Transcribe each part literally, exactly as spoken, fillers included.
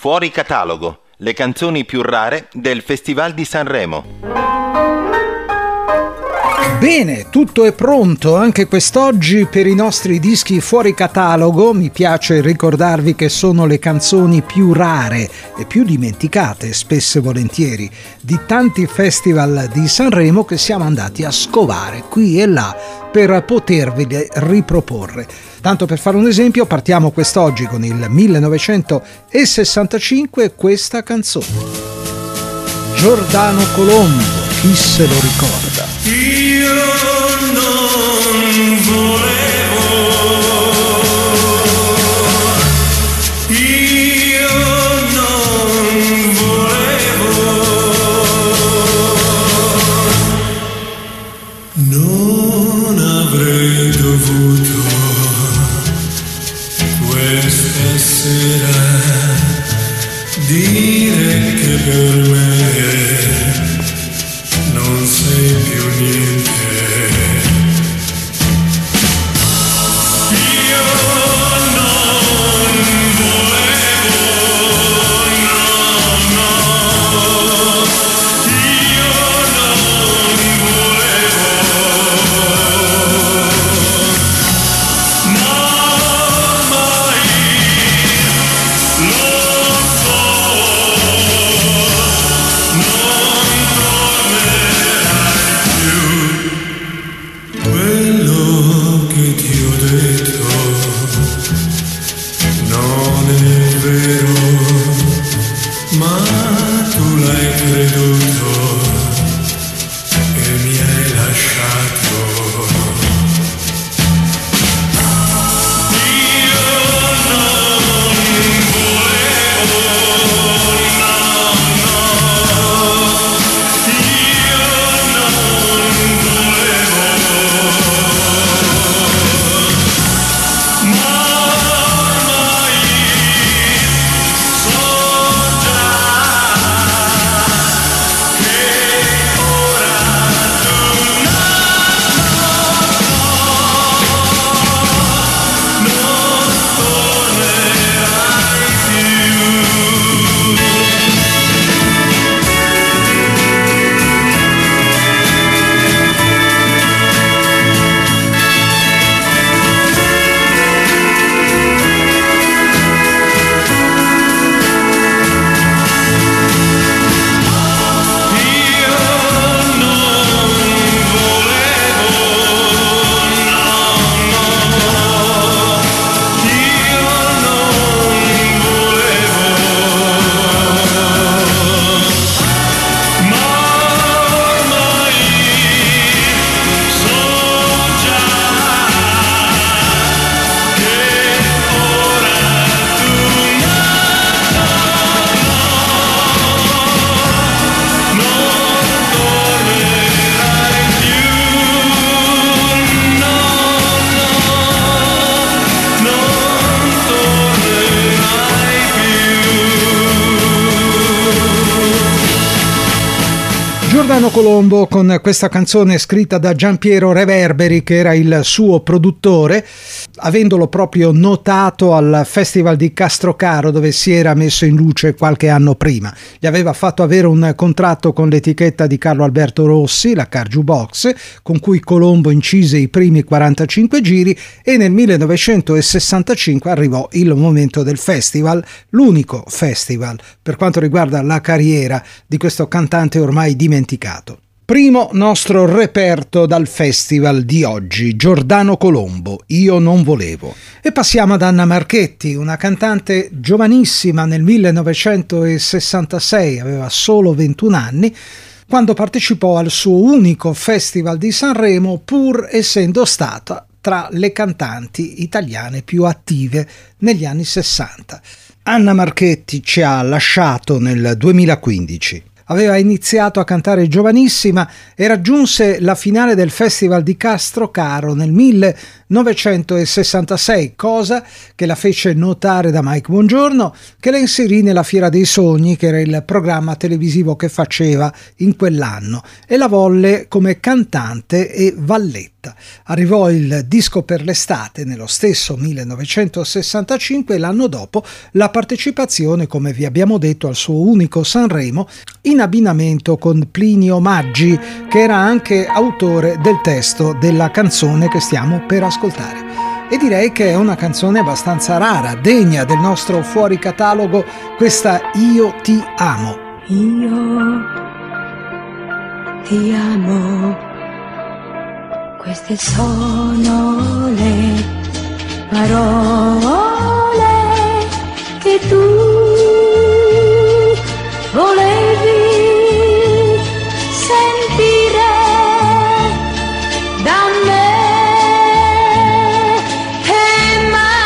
Fuori catalogo, le canzoni più rare del Festival di Sanremo. Bene, tutto è pronto anche quest'oggi per i nostri dischi fuori catalogo. Mi piace ricordarvi che sono le canzoni più rare e più dimenticate, spesso e volentieri, di tanti festival di Sanremo che siamo andati a scovare qui e là per potervele riproporre. Tanto per fare un esempio, partiamo quest'oggi con il millenovecentosessantacinque, questa canzone. Giordano Colombo, chi se lo ricorda? Io non volevo, io non volevo, non avrei dovuto questa sera dire che per me non sei più niente. Io non volevo, no, no, io non volevo, ma ormai lo so, quello che ti ho detto non è vero, ma tu l'hai creduto e mi hai lasciato. Io non volevo, no, no, io non volevo, ma ormai so già che ora tu non tornerai più. Io non volevo, no, no, io non volevo, ma ormai so già che ora tu non tornerai più, no, no, non tornerai più. Giordano Colombo con questa canzone scritta da Giampiero Reverberi, che era il suo produttore, avendolo proprio notato al Festival di Castrocaro, dove si era messo in luce qualche anno prima. Gli aveva fatto avere un contratto con l'etichetta di Carlo Alberto Rossi, la Car Jukebox, con cui Colombo incise i primi quarantacinque giri, e nel millenovecentosessantacinque arrivò il momento del festival, l'unico festival per quanto riguarda la carriera di questo cantante ormai dimenticato. Primo nostro reperto dal festival di oggi, Giordano Colombo, Io non volevo. E passiamo ad Anna Marchetti, una cantante giovanissima. Nel millenovecentosessantasei, aveva solo ventuno anni, quando partecipò al suo unico festival di Sanremo, pur essendo stata tra le cantanti italiane più attive negli anni sessanta. Anna Marchetti ci ha lasciato nel duemilaquindici. Aveva iniziato a cantare giovanissima e raggiunse la finale del Festival di Castrocaro nel millenovecentosessantasei, cosa che la fece notare da Mike Bongiorno, che la inserì nella Fiera dei Sogni, che era il programma televisivo che faceva in quell'anno, e la volle come cantante e valletta. sessanta. Arrivò il disco per l'estate nello stesso millenovecentosessantacinque e l'anno dopo la partecipazione, come vi abbiamo detto, al suo unico Sanremo in abbinamento con Plinio Maggi, che era anche autore del testo della canzone che stiamo per ascoltare. E direi che è una canzone abbastanza rara, degna del nostro fuori catalogo, questa Io ti amo. Io ti amo, queste sono le parole che tu volevi sentire da me. E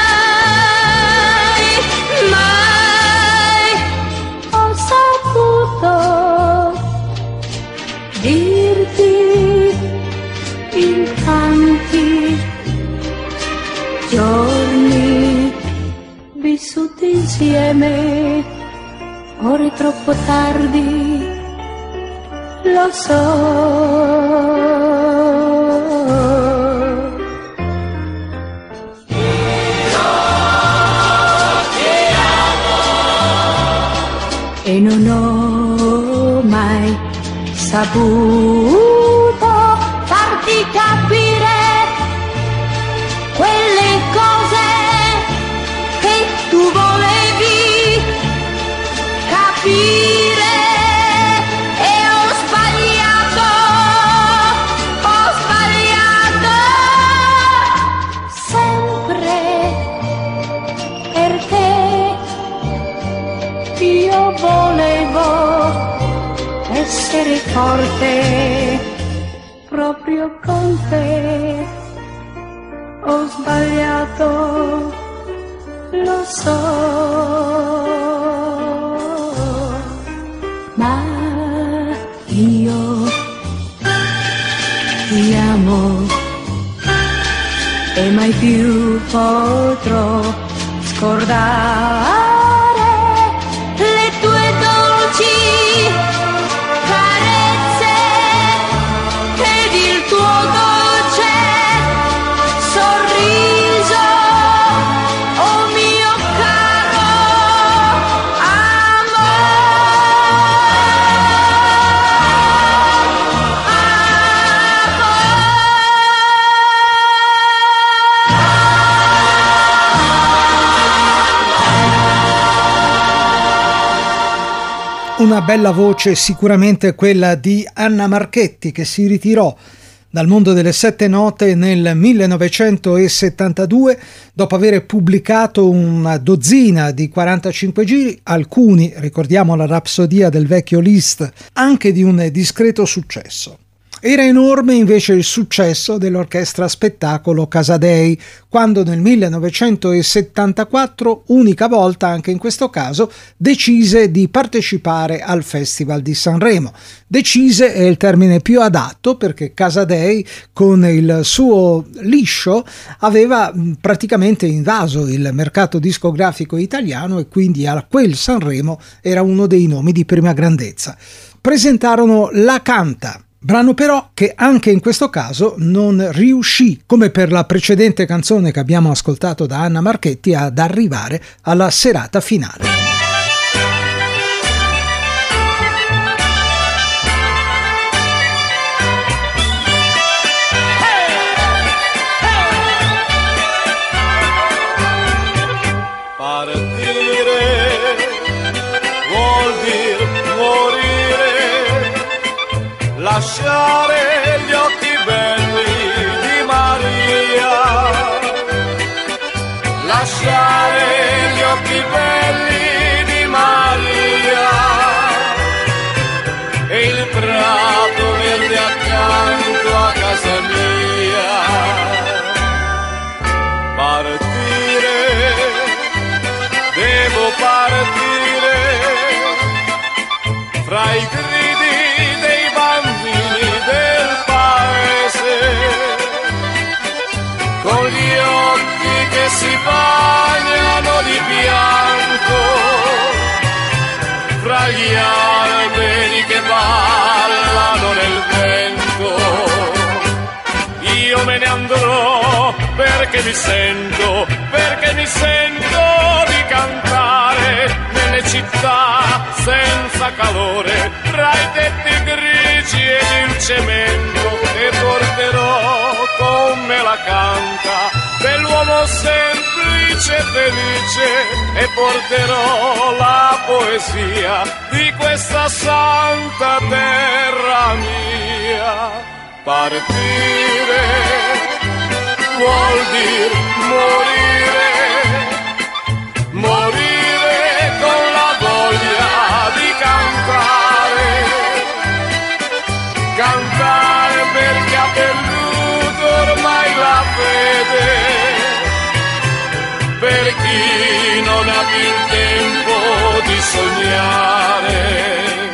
mai, mai ho saputo dirti in tanti giorni vissuti insieme, ora è troppo tardi, lo so. E non ho mai saputo farti capire quelle cose che tu volevi capire. E ho sbagliato, ho sbagliato sempre perché io volevo essere forte proprio con te. Ho sbagliato, lo so, ma io ti amo e mai più potrò scordare le tue dolci carezze ed il tuo dolce sorriso, oh mio caro Una bella voce, sicuramente quella di Anna Marchetti, che si ritirò dal mondo delle sette note nel millenovecentosettantadue dopo aver pubblicato una dozzina di quarantacinque giri, alcuni, ricordiamo la Rapsodia del vecchio Liszt, anche di un discreto successo. Era enorme invece il successo dell'orchestra spettacolo Casadei, quando nel millenovecentosettantaquattro, unica volta anche in questo caso, decise di partecipare al Festival di Sanremo. Decise è il termine più adatto, perché Casadei con il suo liscio aveva praticamente invaso il mercato discografico italiano e quindi a quel Sanremo era uno dei nomi di prima grandezza. Presentarono La Canta, brano però che anche in questo caso non riuscì, come per la precedente canzone che abbiamo ascoltato da Anna Marchetti, ad arrivare alla serata finale. Partire vuol dir morire, lasciare gli occhi belli di Maria, lasciare gli occhi belli di Maria e il prato verde accanto a casa mia. Partire, devo partire fra i gridi dei bambini del perché mi sento, perché mi sento di cantare nelle città senza calore, tra i tetti grigi ed il cemento, e porterò con me la canta dell'uomo semplice e felice, e porterò la poesia di questa santa terra mia. Partire vuol dir morire, morire con la voglia di cantare, cantare perché ha perduto ormai la fede, per chi non ha più il tempo di sognare.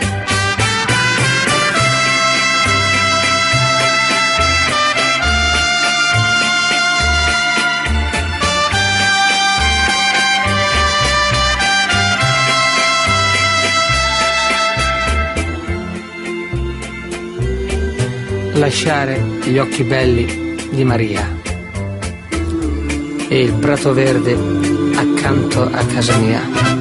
Lasciare gli occhi belli di Maria e il prato verde accanto a casa mia.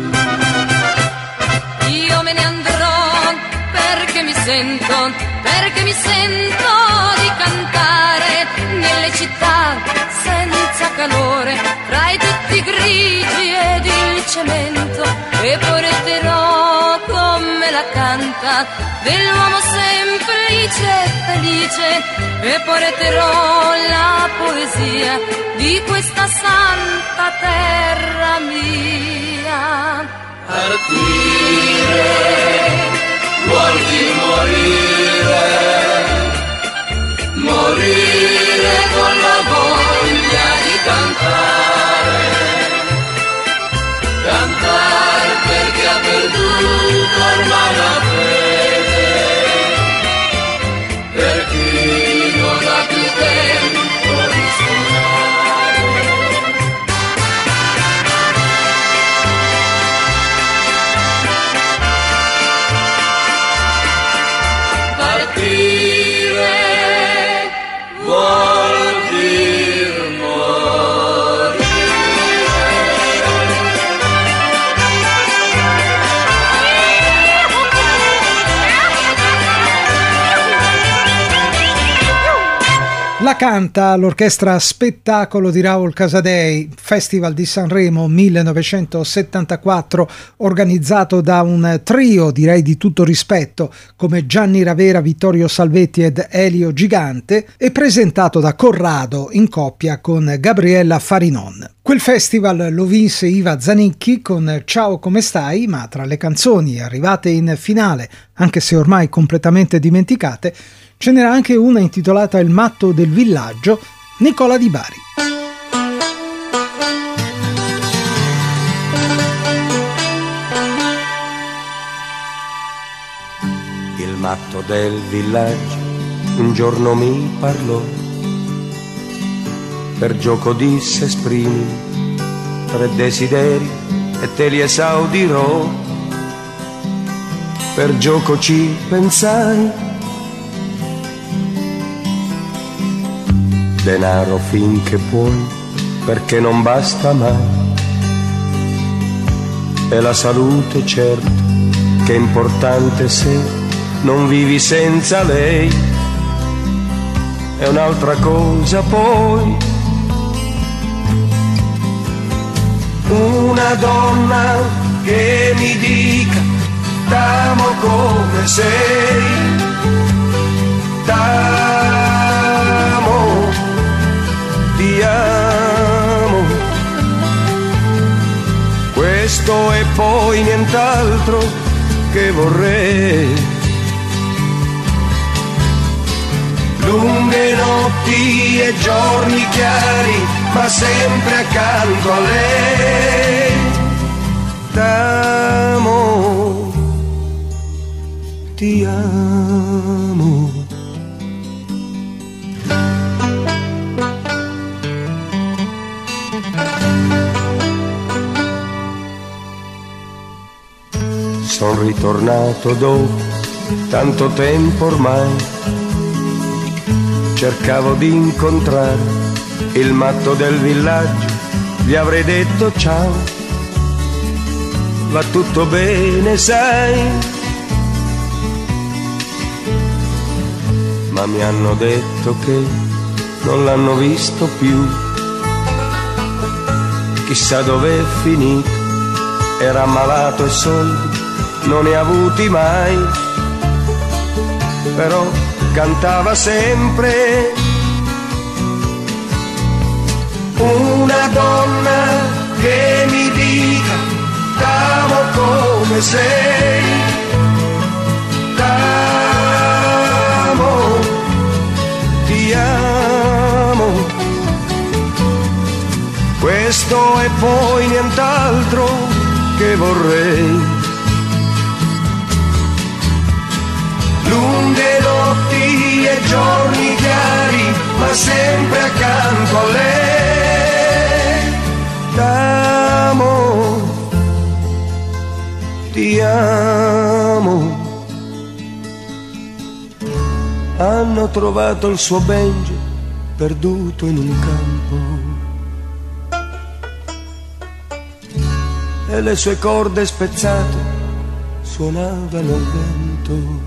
Io me ne andrò perché mi sento, perché mi sento di cantare nelle città senza calore, tra i tetti grigi ed il cemento, e porterò con me la canta dell'uomo semplice e felice, e porterò la poesia di questa santa terra mia. Partire vuol dire morire, morire con la voglia di cantare, cantare perché ha perduto ormai la fede, per chi non ha più tempo di sognare. Partire vuol dir morire. La canta l'orchestra Spettacolo di Raul Casadei, Festival di Sanremo millenovecentosettantaquattro, organizzato da un trio, direi di tutto rispetto, come Gianni Ravera, Vittorio Salvetti ed Elio Gigante, e presentato da Corrado in coppia con Gabriella Farinon. Quel festival lo vinse Iva Zanicchi con Ciao come stai, ma tra le canzoni arrivate in finale, anche se ormai completamente dimenticate, ce n'era anche una intitolata Il matto del villaggio, Nicola Di Bari. Il matto del villaggio un giorno mi parlò, per gioco disse esprimi tre desideri e te li esaudirò. Per gioco ci pensai, denaro finché puoi, perché non basta mai, e la salute certo che è importante se non vivi senza lei, è un'altra cosa poi. Una donna che mi dica t'amo come sei, t'amo, ti amo, questo e poi nient'altro che vorrei. Lunghe notti e giorni chiari, ma sempre accanto a lei. T'amo, ti amo. Son ritornato dopo tanto tempo ormai, cercavo di incontrare il matto del villaggio, gli avrei detto ciao, va tutto bene sai, ma mi hanno detto che non l'hanno visto più, chissà dov'è finito, era ammalato e soldi non ne ha avuti mai, però cantava sempre. Una donna che mi dica t'amo come sei, t'amo, ti amo, questo e poi nient'altro che vorrei. Lunghe notti e giorni chiari, ma sempre accanto a lei. T'amo, ti amo. Hanno trovato il suo banjo perduto in un campo e le sue corde spezzate suonavano al vento.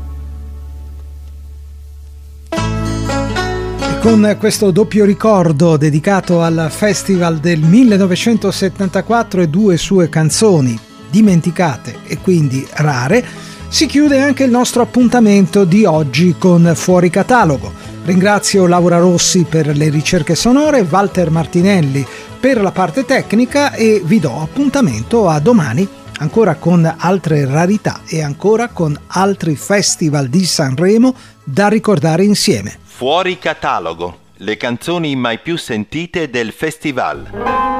Con questo doppio ricordo dedicato al festival del millenovecentosettantaquattro e due sue canzoni dimenticate e quindi rare, si chiude anche il nostro appuntamento di oggi con Fuori Catalogo. Ringrazio Laura Rossi per le ricerche sonore, Walter Martinelli per la parte tecnica e vi do appuntamento a domani ancora con altre rarità e ancora con altri festival di Sanremo da ricordare insieme. Fuori Catalogo, le canzoni mai più sentite del festival.